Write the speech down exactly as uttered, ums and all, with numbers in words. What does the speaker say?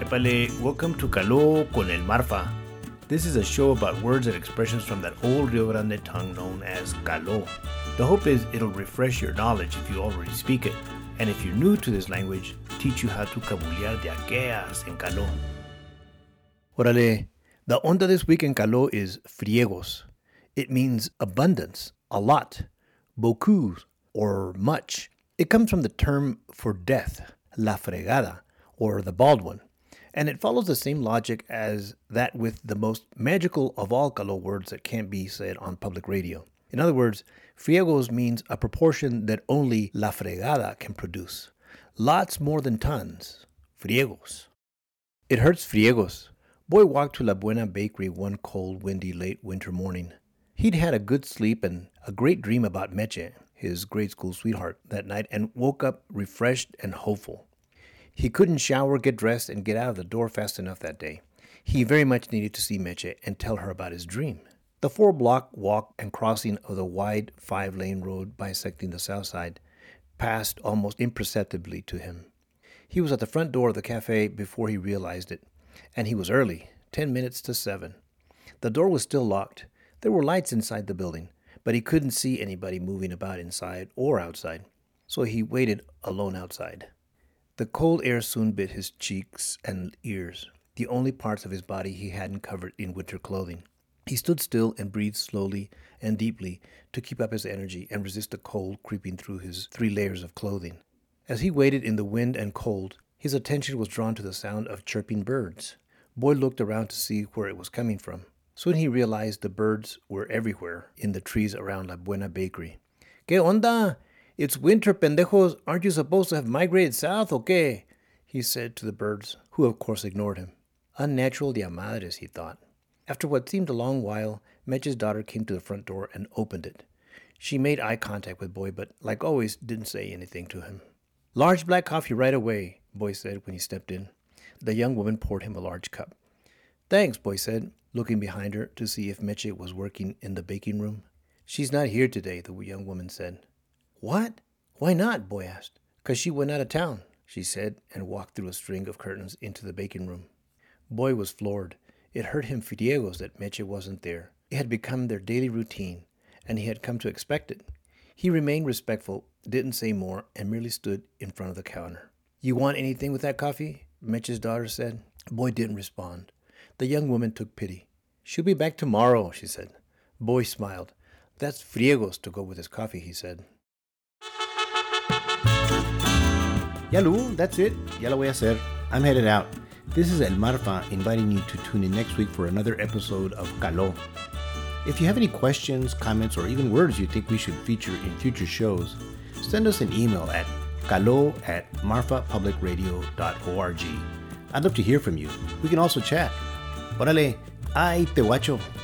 Epale, welcome to Caló con el Marfa. This is a show about words and expressions from that old Rio Grande tongue known as Caló. The hope is it'll refresh your knowledge if you already speak it, and if you're new to this language, teach you how to cabulear de aqueas en Caló. Órale, the onda this week in Caló is friegos. It means abundance, a lot, beaucoup, or much. It comes from the term for death, la fregada, or the bald one, and it follows the same logic as that with the most magical of all Caló words that can't be said on public radio. In other words, friegos means a proportion that only la fregada can produce. Lots more than tons. Friegos. It hurts friegos. Boy walked to La Buena Bakery one cold, windy, late winter morning. He'd had a good sleep and a great dream about Meche, his grade school sweetheart, that night, and woke up refreshed and hopeful. He couldn't shower, get dressed, and get out of the door fast enough that day. He very much needed to see Meche and tell her about his dream. The four-block walk and crossing of the wide five-lane road bisecting the south side passed almost imperceptibly to him. He was at the front door of the cafe before he realized it, and he was early, ten minutes to seven. The door was still locked. There were lights inside the building, but he couldn't see anybody moving about inside or outside, so he waited alone outside. The cold air soon bit his cheeks and ears, the only parts of his body he hadn't covered in winter clothing. He stood still and breathed slowly and deeply to keep up his energy and resist the cold creeping through his three layers of clothing. As he waited in the wind and cold, his attention was drawn to the sound of chirping birds. Boy looked around to see where it was coming from. Soon he realized the birds were everywhere in the trees around La Buena Bakery. ¿Qué onda? It's winter, pendejos. Aren't you supposed to have migrated south, o qué? He said to the birds, who of course ignored him. Unnatural de a madres, he thought. After what seemed a long while, Meche's daughter came to the front door and opened it. She made eye contact with Boy, but like always, didn't say anything to him. Large black coffee right away, Boy said when he stepped in. The young woman poured him a large cup. Thanks, Boy said, looking behind her to see if Meche was working in the baking room. She's not here today, the young woman said. What? Why not? Boy asked. Because she went out of town, she said, and walked through a string of curtains into the baking room. Boy was floored. It hurt him friegos that Meche wasn't there. It had become their daily routine, and he had come to expect it. He remained respectful, didn't say more, and merely stood in front of the counter. You want anything with that coffee? Meche's daughter said. Boy didn't respond. The young woman took pity. She'll be back tomorrow, she said. Boy smiled. That's friegos to go with his coffee, he said. Yalu, that's it. Ya lo voy a hacer. I'm headed out. This is El Marfa inviting you to tune in next week for another episode of Caló. If you have any questions, comments, or even words you think we should feature in future shows, send us an email at caló at marfa public radio dot org. I'd love to hear from you. We can also chat. Órale, ay te guacho.